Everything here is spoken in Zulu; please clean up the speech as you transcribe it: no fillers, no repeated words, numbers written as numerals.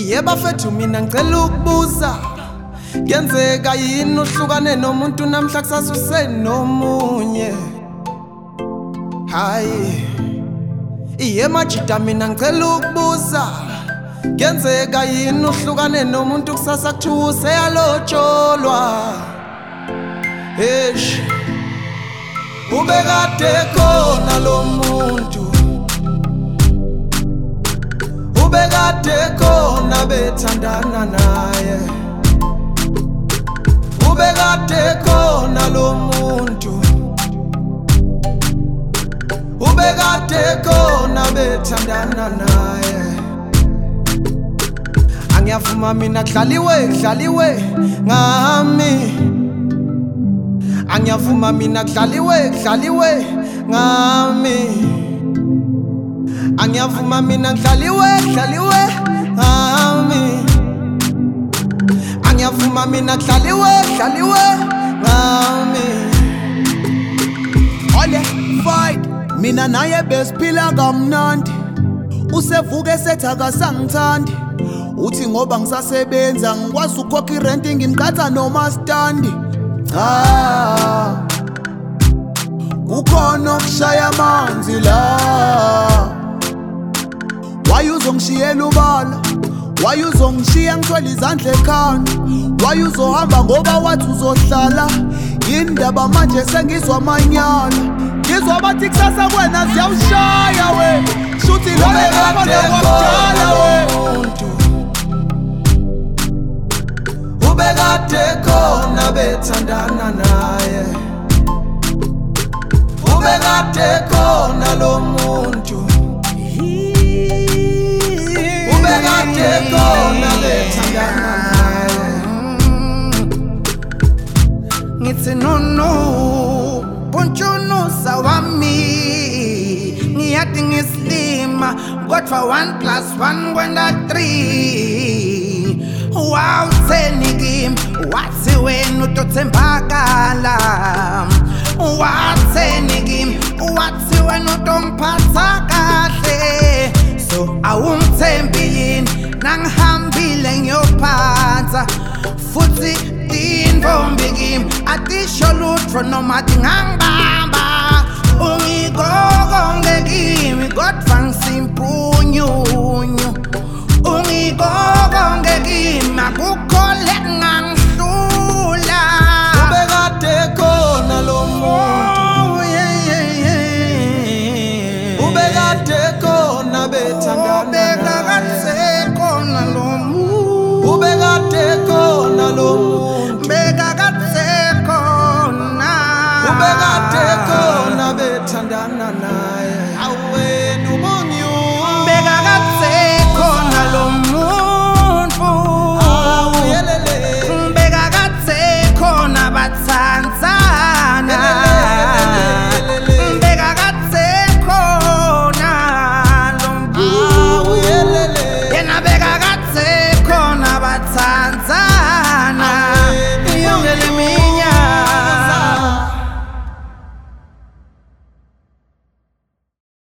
Yeba fethu mina ngicela ukubuza, kuyenzeka yini uhlukane nomuntu namhla kusasa usenomunye? Hayi majida mina ngicela ukubuza, kuyenzeka yini uhlukane nomuntu kusasa kuthiwa useyalotsholwa? Eish, ubekade khona lo muntu, ubekade khona bethandana naye, ubekade khona lo muntu, ubekade khona bethandana naye. Angiyavuma mina kudlaliwe ngami, angiyavuma mina kudlaliwe ngami, angiyavuma mina kudlaliwe ngami, angiyavuma mina kudlaliwe ngami. Ole fight mina naye besiphila kamnandi, usevuke sethi akasangithandi, uthi ngoba ngisasebenza ngikwazi ukukhokha irent ngimqatha noma standi. Cha, kukhona okushaya amanzi la. Why uzongishiyela ubala? Why uzongishiya ngithwele izandla ekhanda? Why uzohamba ngoba wathi uzohlala? Indaba manje sengizwa amanyala, ngizwa bathi kusasa kwena ziyawushaya we, shuthi lole ngabona kwakudala we. Ubekade khona bethandana naye, ubekade khona lo muntu, ubekade khona bethandana naye. Ngithi no punchunusa wami, ngiyati ngislima kodwa 1+1 kwenda 3. Wawutheni kimi, wathi wena utothembakala, watheni kimi, wathi wena utomphatha kahle. So awumthembi yini, nangihambile ngiyophansa, futhi tinvombi kimi atisho lutho noma tingangibamba.